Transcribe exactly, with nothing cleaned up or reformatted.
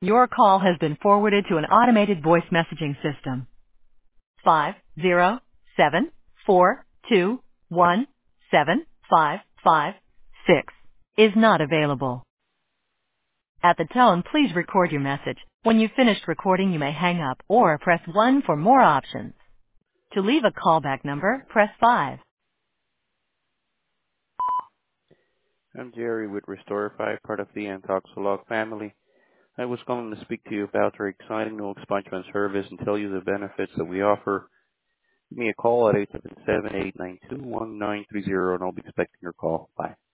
Your call has been forwarded to an automated voice messaging system. Five zero seven four two one seven five five six is not available. At the tone, please record your message. When you've finished recording, you may hang up or press one for more options. To leave a callback number, press five. I'm Jerry with Restorify, part of the Antoxolog family. I was calling to speak to you about our exciting new expungement service and tell you the benefits that we offer. Give me a call at eight seven seven, eight nine two, one nine three zero and I'll be expecting your call. Bye.